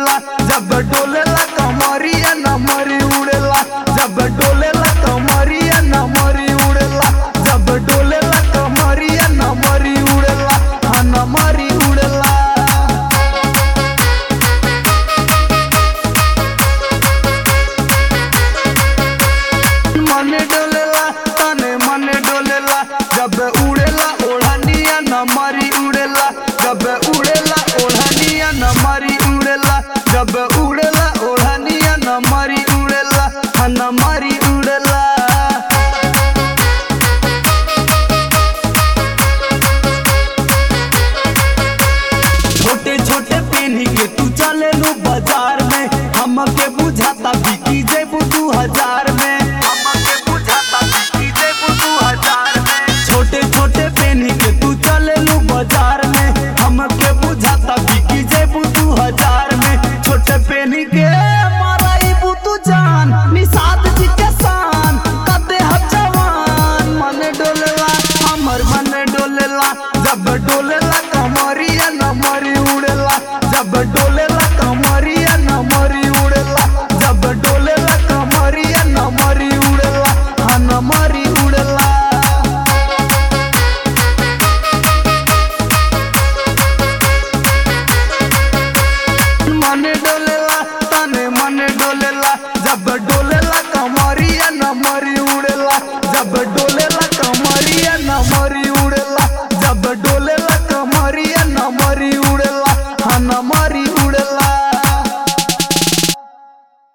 उड़ेला जब डोलेला कमरिया नमरी उड़ेला जब डोलेला कमरिया नमरी उड़ेला जब डोलेला कमरिया नमरी उड़ेला हाँ नमरी उड़ेला। मने डोलेला तने मने डोलेला जब उड़ेला ओढ़निया नमरी उड़ेला जब उड़ेला ओढ़निया नमरी उड़ेला जब उड़ेला ओढ़निया नमरी उड़ेला हाँ नमरी उड़ेला। छोटे छोटे पेनी के तू चले नु बाजार में हमके बुझाता बिकी जेबू 2000 में हमके बुझाता बिकी जेबू 2000 में। छोटे छोटे पेनी के तू चले नु बाजार में हमके बुझाता बिकी जेबू 2000 में। छोटे पेनी के माराई बुतू जान निषाद जी के शान कदे हम जवान मने डोलेला हमर मने डोलेला जब डोलेला कमरिया नमरी उड़ेला जब डोलेला कमरिया नमरी उड़ेला जब डोलेला कमरिया नमरी उड़ेला हाँ नमरी उड़ेला। मने डोलेला तने मने डोलेला जब डोलेला कमरिया नमरी उड़ेला जब डोलेला कमरिया नमरी उड़ेला जब डोलेला कमरिया नमरी उड़ेला हाँ नमरी